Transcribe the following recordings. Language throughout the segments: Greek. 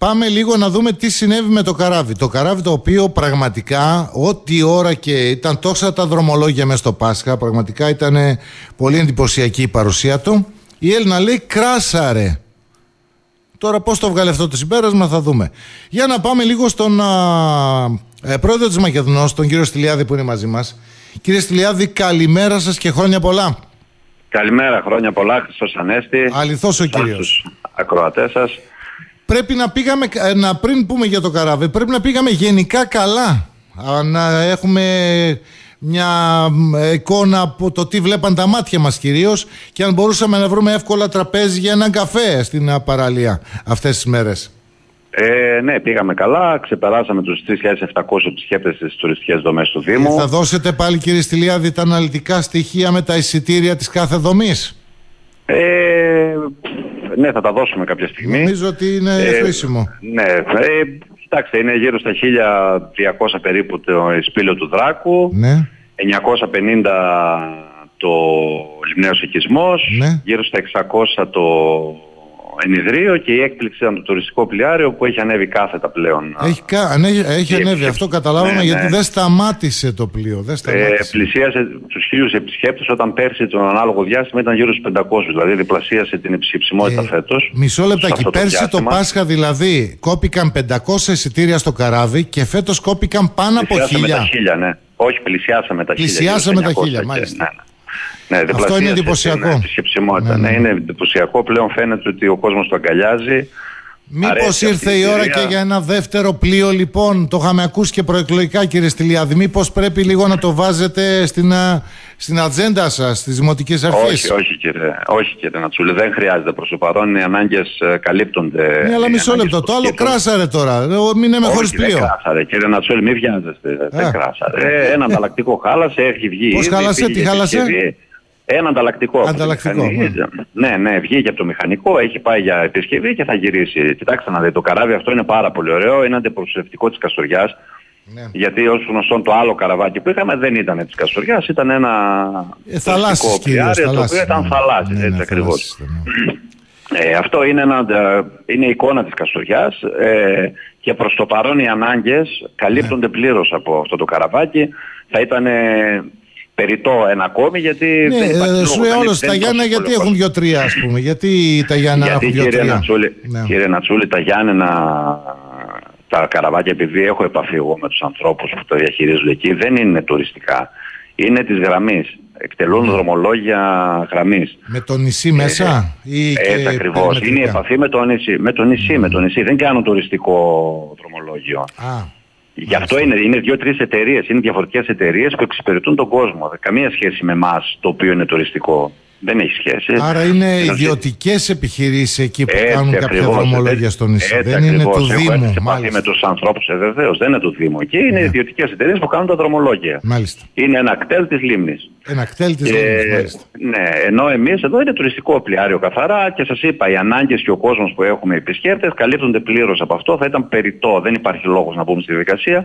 πάμε λίγο να δούμε τι συνέβη με το καράβι. Το καράβι το οποίο πραγματικά ό,τι ώρα και ήταν τόσα τα δρομολόγια μέσα στο Πάσχα, πραγματικά ήταν πολύ εντυπωσιακή η παρουσία του. Η Έλληνα λέει κράσαρε. Τώρα πώς το βγάλε αυτό το συμπέρασμα θα δούμε. Για να πάμε λίγο στον πρόεδρο της Μακεδονός, τον κύριο Στυλιάδη που είναι μαζί μας. Κύριε Στυλιάδη, καλημέρα σας και χρόνια πολλά. Καλημέρα, χρόνια πολλά, Χριστός Ανέστη. Αληθώς ο κύριος. Στους ακροατές σας. Πρέπει να πήγαμε, πριν πούμε για το καράβι, πρέπει να πήγαμε γενικά καλά. Να έχουμε μια εικόνα από το τι βλέπαν τα μάτια μας κυρίως και αν μπορούσαμε να βρούμε εύκολα τραπέζι για έναν καφέ στην παραλία αυτές τις μέρες. Ναι, πήγαμε καλά, ξεπεράσαμε τους 3.700 επισκέπτες στις τουριστικές δομές του Δήμου. Θα δώσετε πάλι κύριε Στυλιάδη τα αναλυτικά στοιχεία με τα εισιτήρια της κάθε δομής? Ναι, θα τα δώσουμε κάποια στιγμή. Νομίζω ότι είναι χρήσιμο. Ναι, κοιτάξτε, είναι γύρω στα 1.200 περίπου το σπήλαιο του Δράκου, ναι. 950 το Λιμναίος Οικισμός, ναι. γύρω στα 600 το Ενιδρίο και η έκπληξη ήταν το τουριστικό πλοιάριο που έχει ανέβει κάθετα πλέον. Έχει ανέβει, αυτό καταλάβαμε, ναι, γιατί δεν σταμάτησε το πλοίο. Πλησίασε τους 1.000 επισκέπτες όταν πέρσι το ανάλογο διάστημα ήταν γύρω στους 500, δηλαδή διπλασίασε την επισκεψιμότητα φέτος. Μισό λεπτάκι, πέρσι το Πάσχα δηλαδή κόπηκαν 500 εισιτήρια στο καράβι και φέτος κόπηκαν πάνω από 1.000. Ναι. Όχι, πλησιάσαμε τα 1.000. Πλησιάσαμε τα 1.000, μάλιστα. Ναι, αυτό είναι εντυπωσιακό. Ναι, είναι εντυπωσιακό. Πλέον φαίνεται ότι ο κόσμος το αγκαλιάζει. Μήπως ήρθε η ώρα και για ένα δεύτερο πλοίο, λοιπόν? Το είχαμε ακούσει και προεκλογικά, κύριε Στυλιάδη. Μήπως πρέπει λίγο να το βάζετε στην ατζέντα σας, στις δημοτικές αρχές? Όχι κύριε Νατσούλη, δεν χρειάζεται προς το παρόν. Οι ανάγκες καλύπτονται. Ναι, αλλά μισό λεπτό. Το άλλο κράσαρε τώρα. Μην είμαι χωρίς πλοίο. Δεν κράσαρε, κύριε Νατσούλη, μην βιάζεστε. Δεν κράσαρε. Ένα ανταλλακτικό χάλασε, έχει βγει. Πώς χάλασε, τι χάλασε? Ένα ανταλλακτικό. Ναι, βγήκε από το μηχανικό, έχει πάει για επισκευή και θα γυρίσει. Κοιτάξτε να δείτε, το καράβι αυτό είναι πάρα πολύ ωραίο, είναι αντιπροσωπευτικό της Καστοριάς. Ναι. Γιατί ως γνωστόν το άλλο καραβάκι που είχαμε δεν ήταν της Καστοριάς, ήταν ένα θαλάσσις πλοιάριο, το οποίο ήταν θαλάσσις, έτσι ακριβώς. Αυτό είναι εικόνα της Καστοριάς και προς το παρόν οι ανάγκες καλύπτονται πλήρως από αυτό το καραβάκι. Θα ήταν περιττό ένα ακόμη, γιατί δεν υπάρχει σου όλος τα Γιάννενα γιατί έχουν 2-3, ας πούμε? Γιατί τα Γιάννενα έχουν 2-3? Κύριε Νατσούλη, τα Γιάννενα, τα καραβάκια, επειδή έχω επαφή εγώ με τους ανθρώπους που το διαχειρίζονται εκεί, δεν είναι τουριστικά. Είναι της γραμμής. Εκτελούν δρομολόγια γραμμής. Με το νησί μέσα? Έτσι ακριβώς. Είναι η επαφή με το νησί. Με το νησί. Δεν κάνουν τουριστικό δρομολόγιο. Γι' αυτό είναι 2-3 εταιρείες, είναι διαφορετικές εταιρείες που εξυπηρετούν τον κόσμο. Καμία σχέση με εμάς το οποίο είναι τουριστικό. Δεν έχει σχέση. Άρα είναι ιδιωτικές επιχειρήσεις εκεί που κάνουν κάποια δρομολόγια στο νησί. Δεν είναι του Δήμου. Με τους ανθρώπους, βεβαίως, δεν είναι του Δήμου. Εκεί είναι ιδιωτικές εταιρείες που κάνουν τα δρομολόγια. Μάλιστα. Είναι ένα κτέλ της λίμνης. Ένα κτέλ της λίμνης, μάλιστα. Ναι, ενώ εμείς εδώ είναι τουριστικό πλοιάριο καθαρά και σας είπα, οι ανάγκες και ο κόσμος που έχουμε επισκέπτες καλύπτονται πλήρως από αυτό. Θα ήταν περιττό, δεν υπάρχει λόγος να μπούμε στη διαδικασία.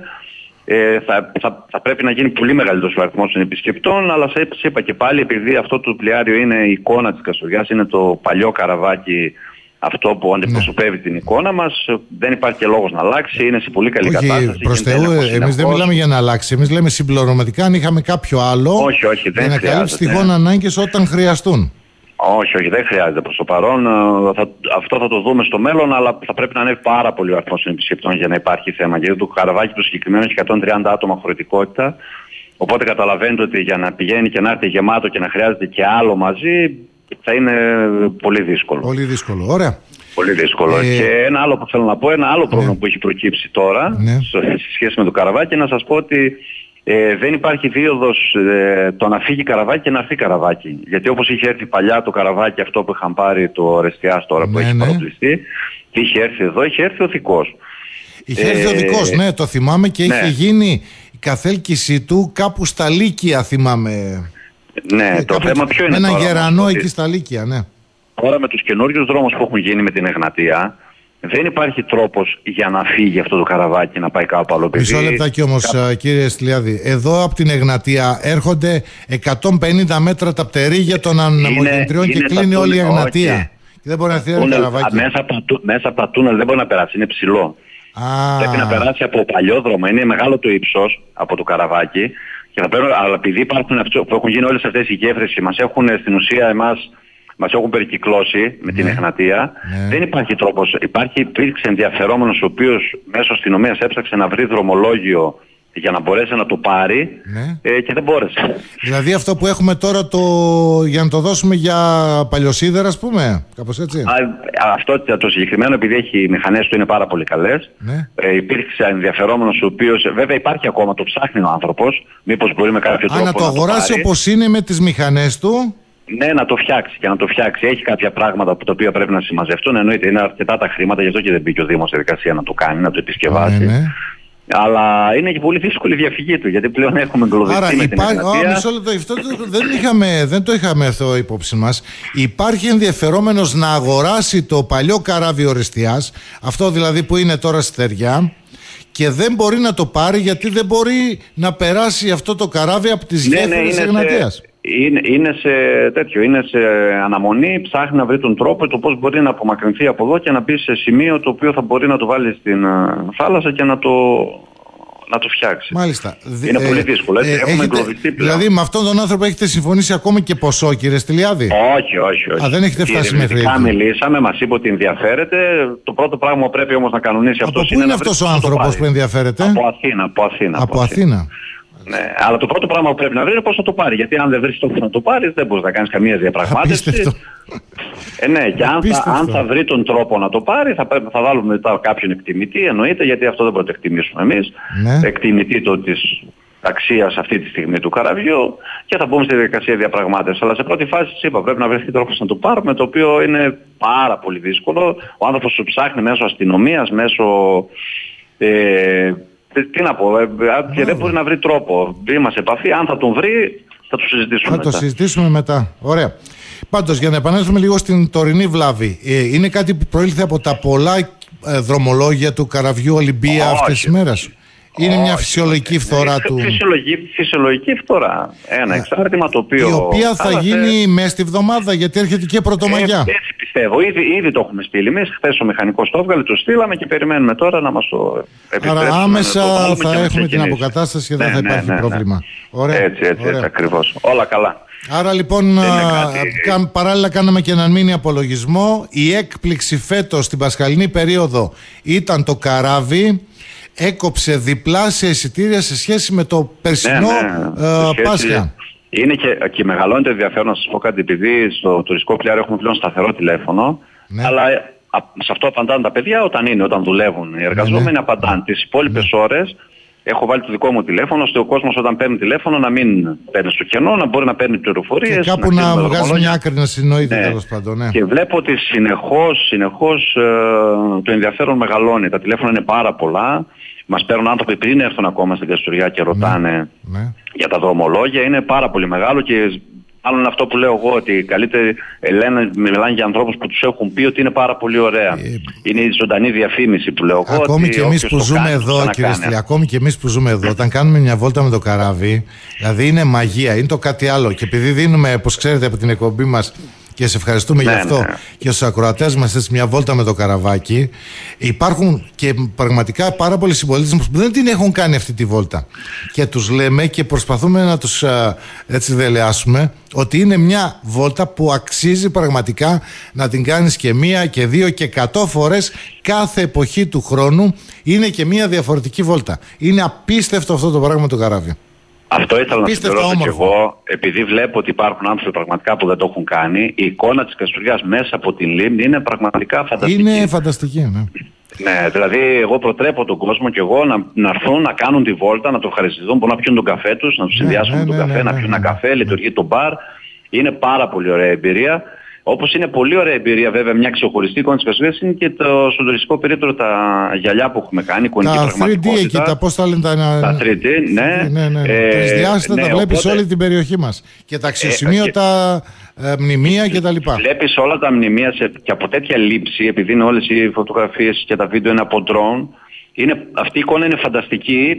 Θα πρέπει να γίνει πολύ μεγαλύτερος ο αριθμός των επισκεπτών, αλλά σας είπα και πάλι, επειδή αυτό το πλοιάριο είναι η εικόνα της Καστοριάς, είναι το παλιό καραβάκι αυτό που αντιπροσωπεύει την εικόνα μας, δεν υπάρχει και λόγος να αλλάξει, είναι σε πολύ καλή κατάσταση. Προς Θεού, εμείς δεν μιλάμε για να αλλάξει, εμείς λέμε συμπληρωματικά αν είχαμε κάποιο άλλο για να καλύψει τυχόν ανάγκες όταν χρειαστούν. Όχι, δεν χρειάζεται προς το παρόν. Αυτό θα το δούμε στο μέλλον, αλλά θα πρέπει να ανέβει πάρα πολύ ο αριθμός των επισκεπτών για να υπάρχει θέμα. Γιατί το καραβάκι του συγκεκριμένο έχει 130 άτομα χωρητικότητα. Οπότε καταλαβαίνετε ότι για να πηγαίνει και να έρθει γεμάτο και να χρειάζεται και άλλο μαζί, θα είναι πολύ δύσκολο. Πολύ δύσκολο, ωραία. Πολύ δύσκολο. Και ένα άλλο που θέλω να πω, ένα άλλο πρόβλημα που έχει προκύψει τώρα, σε σχέση με το καραβάκι, να σας πω ότι δεν υπάρχει δίωδος το να φύγει καραβάκι και να έρθει καραβάκι. Γιατί όπως είχε έρθει παλιά το καραβάκι αυτό που είχαν πάρει το Ρεστιάς τώρα που έχει παροπλιστεί, και είχε έρθει εδώ, είχε έρθει ο δικός. Είχε έρθει ο δικός, ναι, το θυμάμαι και είχε γίνει η καθέλκυση του κάπου στα Λύκεια, θυμάμαι. Ναι, το θέμα ποιο είναι? Ένα γερανό εκεί στα Λύκεια, ναι. Τώρα με τους καινούριους δρόμους που έχουν γίνει με την Εγνατία, δεν υπάρχει τρόπος για να φύγει αυτό το καραβάκι να πάει κάπου άλλο. Μισό λεπτάκι όμως, κύριε Στυλιάδη. Εδώ από την Εγνατία έρχονται 150 μέτρα τα πτερίγια των ανεμογεντριών και κλείνει όλη η Εγνατία. Και δεν μπορεί να έρθει ένα καραβάκι. Μέσα από τα τούνελ δεν μπορεί να περάσει, είναι ψηλό. Πρέπει να περάσει από παλιό δρόμο, είναι μεγάλο το ύψος από το καραβάκι. Και αλλά επειδή υπάρχουν που έχουν γίνει όλες αυτές οι γέφυρες και μας έχουν στην ουσία μας έχουν περικυκλώσει με την Εγνατία, δεν υπάρχει τρόπος. Υπήρξε ενδιαφερόμενος ο οποίος μέσω αστυνομίας έψαξε να βρει δρομολόγιο για να μπορέσει να το πάρει και δεν μπόρεσε. Δηλαδή αυτό που έχουμε τώρα για να το δώσουμε για παλιοσίδερα, ας πούμε, κάπως έτσι. Αυτό το συγκεκριμένο, επειδή οι μηχανές του είναι πάρα πολύ καλές, υπήρξε ενδιαφερόμενος ο οποίος, βέβαια υπάρχει ακόμα, το ψάχνει ο άνθρωπος, μήπως μπορεί με κάποιο τρόπο να το αγοράσει όπως είναι με τις μηχανές του. Ναι, να το φτιάξει και να το φτιάξει. Έχει κάποια πράγματα τα οποία πρέπει να συμμαζευτούν. Εννοείται, είναι αρκετά τα χρήματα, γι' αυτό και δεν μπήκε ο Δήμος στη διαδικασία να το κάνει, να το επισκευάσει. Αλλά είναι και πολύ δύσκολη η διαφυγή του, γιατί πλέον έχουμε εγκλωβιστεί με την Εγνατία. Μισό λεπτό, αυτό δεν το είχαμε αυτό υπόψη μας. Υπάρχει ενδιαφερόμενος να αγοράσει το παλιό καράβι Ορεστιάς, αυτό δηλαδή που είναι τώρα στη Θεριά, και δεν μπορεί να το πάρει γιατί δεν μπορεί να περάσει αυτό το καράβι από τις γέφυρες της Εγνατίας. Είναι σε αναμονή, ψάχνει να βρει τον τρόπο το πώς μπορεί να απομακρυνθεί από εδώ και να μπει σε σημείο το οποίο θα μπορεί να το βάλει στην θάλασσα και να το φτιάξει. Μάλιστα. Είναι πολύ δύσκολο. Έχουμε εγκλωβιστεί πλέον. Δηλαδή με αυτόν τον άνθρωπο έχετε συμφωνήσει ακόμη και ποσό, κύριε Στυλιάδη? Όχι. Δεν έχετε φτάσει μέχρι εκεί? Μιλήσαμε, μας είπε ότι ενδιαφέρεται. Το πρώτο πράγμα που πρέπει όμως να κανονίσει αυτός είναι. Πού είναι αυτός ο άνθρωπος που ενδιαφέρεται? Από Αθήνα. Ναι, αλλά το πρώτο πράγμα που πρέπει να βρει είναι πώς θα το πάρει. Γιατί αν δεν βρεις τρόπο να το πάρεις, δεν μπορείς να κάνεις καμία διαπραγμάτευση. Ναι, και αν θα βρει τον τρόπο να το πάρει, θα βάλουμε μετά κάποιον εκτιμητή, εννοείται, γιατί αυτό δεν μπορούμε να το εκτιμήσουμε εμείς. Εκτιμητή της αξίας αυτή τη στιγμή του καραβιού και θα μπούμε στη διαδικασία διαπραγμάτευσης. Αλλά σε πρώτη φάση, είπα, πρέπει να βρεθεί τρόπος να το πάρουμε, το οποίο είναι πάρα πολύ δύσκολο. Ο άνθρωπος σου ψάχνει μέσω αστυνομίας, μέσω. Τι να πω, και δεν μπορεί να βρει τρόπο. Είμαστε σε επαφή, αν θα τον βρει θα το συζητήσουμε μετά. Το συζητήσουμε μετά. Ωραία. Πάντως, για να επανέλθουμε λίγο στην τωρινή βλάβη, είναι κάτι που προήλθε από τα πολλά δρομολόγια του καραβιού Ολυμπία αυτές τις μέρες? Είναι μια φυσιολογική φθορά του? Φυσιολογική φθορά. Ένα εξάρτημα το οποίο. Η οποία θα γίνει μέσα στη βδομάδα, γιατί έρχεται και Πρωτομαγιά. Έτσι πιστεύω. Ήδη το έχουμε στείλει εμείς. Χθες ο μηχανικός το έβγαλε, το στείλαμε και περιμένουμε τώρα να μας το επιτρέψουν. Άρα άμεσα θα έχουμε την αποκατάσταση και δεν θα υπάρχει πρόβλημα. Ωραία. Έτσι ακριβώς. Όλα καλά. Άρα λοιπόν παράλληλα κάναμε και έναν μίνι απολογισμό. Η έκπληξη φέτος στην πασχαλινή περίοδο ήταν το καράβι. Έκοψε διπλάσια εισιτήρια σε σχέση με το περσινό Πάσχα. Είναι και μεγαλώνει το ενδιαφέρον, να σας πω κάτι, επειδή στο τουριστικό πλοιάριο έχουμε πλέον σταθερό τηλέφωνο, αλλά σε αυτό απαντάνε τα παιδιά όταν δουλεύουν. Οι εργαζόμενοι απαντάνε. Τις υπόλοιπες ώρες έχω βάλει το δικό μου τηλέφωνο, ώστε ο κόσμος όταν παίρνει τηλέφωνο να μην παίρνει στο κενό, να μπορεί να παίρνει πληροφορίες. Και κάπου να βγάζει μια άκρη να συνοείται, τέλος πάντων. Ναι. Και βλέπω ότι συνεχώς το ενδιαφέρον μεγαλώνει. Τα τηλέφωνα είναι πάρα πολλά. Μας παίρνουν άνθρωποι πριν έρθουν ακόμα στην Καστοριά και ρωτάνε για τα δρομολόγια. Είναι πάρα πολύ μεγάλο και άλλο είναι αυτό που λέω εγώ, ότι καλύτερα μιλάνε για ανθρώπους που τους έχουν πει ότι είναι πάρα πολύ ωραία. Είναι η ζωντανή διαφήμιση που λέω εγώ. Ακόμη και εμείς που ζούμε εδώ, κύριε Στυλιά, ακόμη και εμείς που ζούμε εδώ, όταν κάνουμε μια βόλτα με το καράβι, δηλαδή είναι μαγεία, είναι το κάτι άλλο. Και επειδή δίνουμε, όπως ξέρετε από την εκπομπή μας, και σε ευχαριστούμε γι' αυτό, και στους ακροατές μας, έτσι μια βόλτα με το καραβάκι, υπάρχουν και πραγματικά πάρα πολλοί συμπολίτες μας που δεν την έχουν κάνει αυτή τη βόλτα. Και τους λέμε και προσπαθούμε να τους έτσι δελεάσουμε ότι είναι μια βόλτα που αξίζει πραγματικά να την κάνεις και μία και δύο και 100 φορές κάθε εποχή του χρόνου. Είναι και μια διαφορετική βόλτα. Είναι απίστευτο αυτό το πράγμα το καράβι. Αυτό ήθελα να συμπληρώσω και εγώ, επειδή βλέπω ότι υπάρχουν άνθρωποι πραγματικά που δεν το έχουν κάνει. Η εικόνα της Καστοριάς μέσα από την λίμνη είναι πραγματικά φανταστική. Είναι φανταστική, ναι. Ναι, δηλαδή εγώ προτρέπω τον κόσμο και εγώ να έρθουν να κάνουν τη βόλτα, να το ευχαριστηθούν, μπορούν να πιούν τον καφέ τους, να τους συνδυάσουν με τον καφέ, να πιούν ένα καφέ, λειτουργεί το μπαρ. Είναι πάρα πολύ ωραία εμπειρία. Όπως είναι πολύ ωραία εμπειρία, βέβαια, μια ξεχωριστή εικόνα της Καστορίας είναι και στο τουριστικό περίπτωρο τα γυαλιά που έχουμε κάνει, εικονική πραγματικότητα. Τα 3D εκεί, τα πώς τα λένε τα 3D, ναι. Τρισδιάστατα τα βλέπεις όλη την περιοχή μας. Και τα αξιοσημείωτα μνημεία κτλ. Βλέπεις όλα τα μνημεία και από τέτοια λήψη, επειδή είναι όλες οι φωτογραφίες και τα βίντεο είναι από drone, αυτή η εικόνα είναι φανταστική.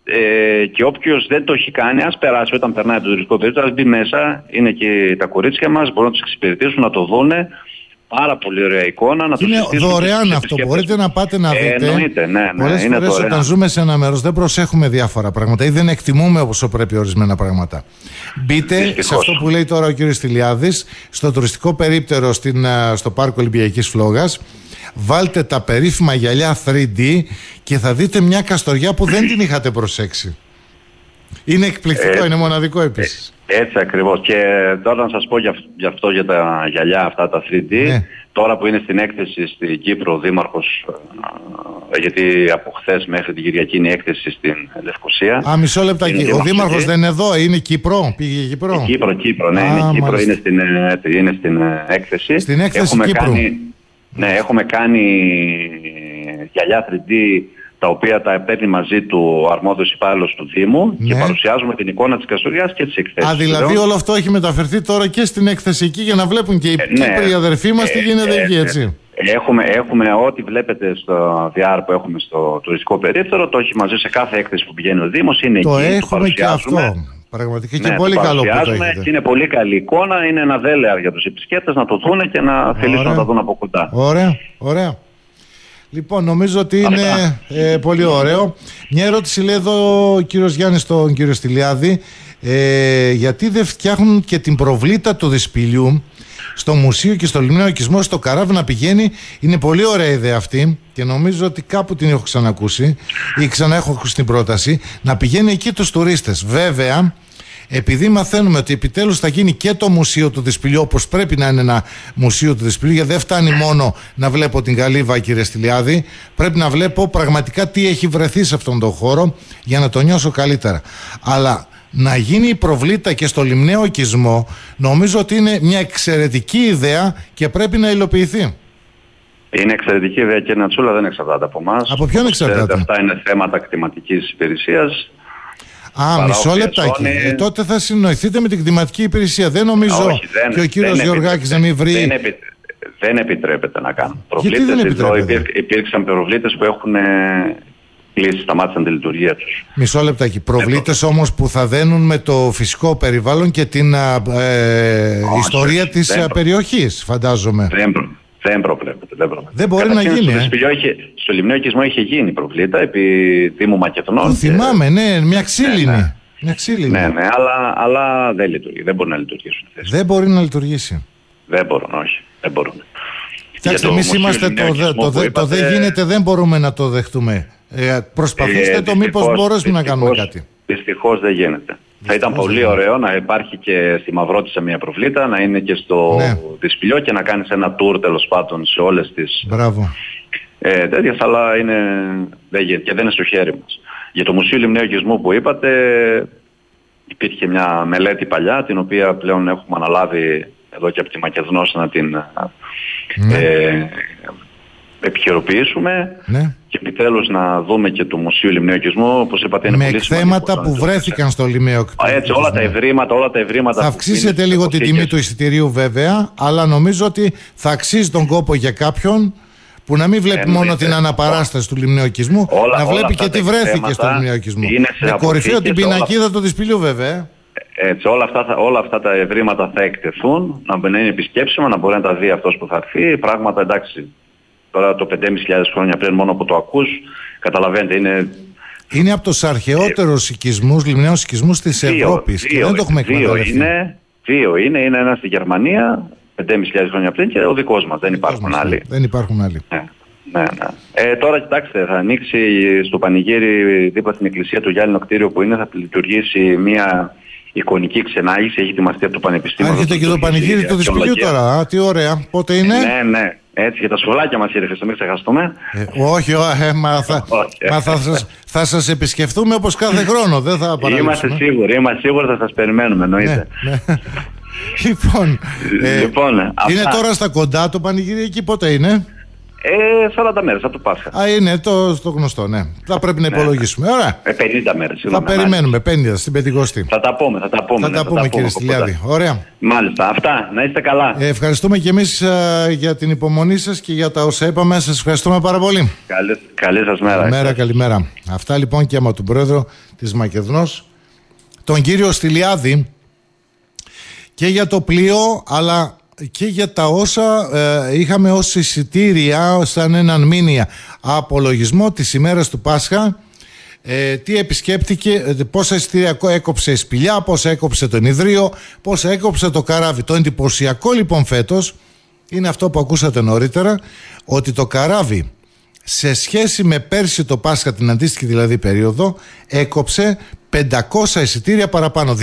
Και όποιος δεν το έχει κάνει, ας περάσει όταν περνάει το τουριστικό περίπτωρο, ας μπει μέσα, είναι και τα κορίτσια μας, μπορούν να τους εξυπηρετήσουν, να το δούνε. πάρα πολύ ωραία εικόνα. Να είναι δωρεάν αυτό. Μπορείτε να πάτε να δείτε. Εννοείται, ναι. Πολλές φορές όταν ζούμε σε ένα μέρος δεν προσέχουμε διάφορα πράγματα ή δεν εκτιμούμε όσο πρέπει ορισμένα πράγματα. Μπείτε σε αυτό που λέει τώρα ο κύριος Στυλιάδης, στο τουριστικό περίπτερο στο Πάρκο Ολυμπιακής Φλόγας. Βάλτε τα περίφημα γυαλιά 3D και θα δείτε μια καστοριά που δεν την είχατε προσέξει. Είναι εκπληκτικό, είναι μοναδικό επίσης. Έτσι ακριβώς. Και τώρα να σας πω για αυτό, για τα γυαλιά αυτά τα 3D. Ναι. Τώρα που είναι στην έκθεση στην Κύπρο ο Δήμαρχος, γιατί από χθες μέχρι την Κυριακή είναι η έκθεση στην Λευκοσία. Μισό λεπτάκι. Ο Δήμαρχος δεν είναι εδώ, είναι Κύπρο, πήγε Κύπρο. Κύπρο, ναι, είναι Κύπρο, είναι στην έκθεση. Στην έκθεση Κύπρου. Έχουμε κάνει γυαλιά 3D τα οποία τα παίρνει μαζί του ο αρμόδιος υπάλληλος του Δήμου και παρουσιάζουμε την εικόνα της καστοριάς και της εκθέσης. Δηλαδή όλο αυτό έχει μεταφερθεί τώρα και στην έκθεση εκεί για να βλέπουν και οι Κύπροι αδερφοί μας τι γίνεται εκεί, έτσι. Έχουμε ό,τι βλέπετε στο VR που έχουμε στο τουριστικό περίπτερο, το έχει μαζί σε κάθε έκθεση που πηγαίνει ο Δήμος, είναι το εκεί, έχουμε και αυτό. Πραγματικά και πολύ καλό που το έχετε. Είναι πολύ καλή εικόνα, είναι ένα δέλεαρ για τους επισκέπτες να το δούνε και να θελήσουν να τα δουν από κοντά. Ωραία. Λοιπόν, νομίζω ότι είναι πολύ ωραίο. Μια ερώτηση λέει εδώ ο κύριος Γιάννης στον κύριο Στυλιάδη. Γιατί δεν φτιάχνουν και την προβλήτα του Δυσπηλιού στο μουσείο και στο λιμναίο οικισμό στο καράβι να πηγαίνει? Είναι πολύ ωραία ιδέα αυτή και νομίζω ότι κάπου την έχω ξανακούσει ή έχω ακούσει την πρόταση να πηγαίνει εκεί τους τουρίστες. Βέβαια, επειδή μαθαίνουμε ότι επιτέλους θα γίνει και το μουσείο του Δυσπηλιού, όπως πρέπει να είναι ένα μουσείο του Δυσπηλιού, γιατί δεν φτάνει μόνο να βλέπω την Καλύβα, κύριε Στυλιάδη, πρέπει να βλέπω πραγματικά τι έχει βρεθεί σε αυτόν τον χώρο για να το νιώσω καλύτερα. Αλλά να γίνει η προβλήτα και στο λιμναίο οικισμό, νομίζω ότι είναι μια εξαιρετική ιδέα και πρέπει να υλοποιηθεί. Είναι εξαιρετική ιδέα, κύριε Νατσούλα, δεν εξαρτάται από εμάς. Από ποιον εξαρτάται? Αυτά είναι θέματα κτηματικής υπηρεσίας. Μισό λεπτάκι. Τότε θα συνοηθείτε με την κτηματική υπηρεσία. Δεν νομίζω και ο κύριος Γεωργάκης να μην βρει. Δεν επιτρέπεται να κάνουν προβλήτες. Υπήρξαν προβλήτες που έχουν κλείσει, σταμάτησαν τη λειτουργία τους. Μισό λεπτάκι. Προβλήτες όμως που θα δένουν με το φυσικό περιβάλλον και την ιστορία της περιοχής, φαντάζομαι. Δεν προβλέπεται. Δεν μπορεί να γίνει. Στο λιμναίο οικισμό είχε γίνει προβλήτα επί Δήμου Μακεδονών. Το θυμάμαι, ναι, μια ξύλινη. Ναι, αλλά δεν λειτουργεί. Δεν μπορεί να λειτουργήσουν. Δεν μπορεί να λειτουργήσει. Δεν μπορούν. Κοιτάξτε, εμείς είμαστε το δεν γίνεται, δεν μπορούμε να το δεχτούμε. Προσπαθήστε το, μήπως μπορέσουμε να κάνουμε κάτι. Δυστυχώς δεν γίνεται. Θα ήταν πολύ ωραίο να υπάρχει και στη Μαυρότισσα μια προβλήτα, να είναι και στο Δυσπηλιό και να κάνεις ένα tour τέλος πάντων σε όλες τις τέτοιες, αλλά δεν γίνεται και δεν είναι στο χέρι μας. Για το Μουσείο Λιμναίου Οικισμού που είπατε, υπήρχε μια μελέτη παλιά, την οποία πλέον έχουμε αναλάβει εδώ και από τη Μακεδονός να την επιχειροποιήσουμε και επιτέλους να δούμε και το Μουσείο Λιμναίου Οικισμού, όπως είπατε, είναι πολύ σημαντικό. Με εκθέματα που βρέθηκαν στο Λιμναίο Οικισμό. Έτσι, όλα τα ευρήματα. Θα αυξήσετε λίγο την τιμή του εισιτηρίου βέβαια, αλλά νομίζω ότι θα αξίζει τον κόπο για κάποιον που να μην βλέπει μόνο την αναπαράσταση του Λιμναίου Οικισμού, να βλέπει και τι βρέθηκε στο Λιμναίο Οικισμό. Με κορυφαίο την πινακίδα του Δυσπηλιού βέβαια. Έτσι, όλα αυτά τα ευρήματα θα εκτεθούν, να είναι επισκέψιμα, να μπορεί να τα δει αυτός που θα έρθει. Πράγματα, εντάξει, τώρα το 5.500 χρόνια πριν μόνο που το ακούς, καταλαβαίνετε, είναι από τους αρχαιότερους οικισμούς, λιμναίους οικισμούς της Ευρώπης. Και δεν το έχουμε εκμεταλλευτεί. Δύο είναι ένα στη Γερμανία, 5.500 χρόνια πριν, και ο δικός μας. Δεν υπάρχουν άλλοι. Δεν υπάρχουν άλλοι. Ναι. Τώρα κοιτάξτε, θα ανοίξει στο Πανηγύρι δίπλα στην εκκλησία του Γιάννη κτίριο που είναι, θα λειτουργήσει μια εικονική ξενάγηση, έχει ετοιμαστεί από το Πανεπιστήμιο. Έρχεται και το Πανηγύρι του Δυσπηλιού τώρα, τι ωραία. Πότε είναι? Ναι. Έτσι, για τα σουβλάκια μας ήρθε, μην ξεχαστούμε. Όχι, θα σας επισκεφτούμε όπως κάθε χρόνο, δεν θα παραλείψουμε. Είμαστε σίγουροι, θα σας περιμένουμε, εννοείται. Λοιπόν, είναι τώρα στα κοντά το Πανηγύρι εκεί, πότε είναι? 40 μέρες από το Πάσχα. Είναι το γνωστό, ναι. Θα πρέπει να υπολογίσουμε. Ωραία. 50 μέρες. Θα περιμένουμε 50 στην Πεντηκοστή. Θα τα πούμε, κύριε Στυλιάδη. Ωραία. Μάλιστα. Αυτά. Να είστε καλά. Ευχαριστούμε και εμείς για την υπομονή σας και για τα όσα είπαμε. Σας ευχαριστούμε πάρα πολύ. Καλή σας μέρα. Καλημέρα. Αυτά λοιπόν και άμα του πρόεδρο της Μακεδονός, τον κύριο Στυλιάδη, και για το πλοίο, αλλά και για τα όσα είχαμε ως εισιτήρια σαν έναν μήνυα απολογισμό της ημέρας του Πάσχα. Τι επισκέπτηκε, πόσα εισιτήρια έκοψε η Σπηλιά, πόσα έκοψε το Ιδρύο, πόσα έκοψε το Καράβι. Το εντυπωσιακό λοιπόν φέτος είναι αυτό που ακούσατε νωρίτερα, ότι το Καράβι σε σχέση με πέρσι το Πάσχα, την αντίστοιχη δηλαδή περίοδο, έκοψε 500 εισιτήρια παραπάνω.